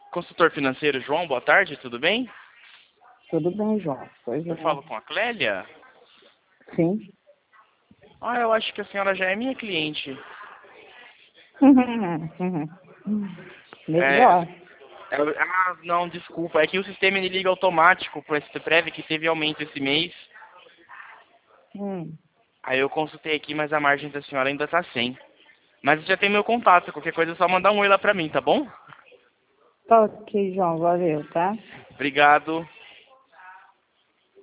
Consultor financeiro João, boa tarde, tudo bem? Tudo bem, João. Pois Eu é. falo com a Clélia? Sim. Ah, eu acho que a senhora já é minha cliente. É, Melhor. não, desculpa, é que o sistema ele liga automático pro SPPrev que teve aumento esse mês. Hum. Aí eu consultei aqui, mas a margem da senhora ainda tá 100. Mas já tem meu contato, qualquer coisa é só mandar um oi lá pra mim, tá bom? Tá ok, João. Valeu, tá? Obrigado.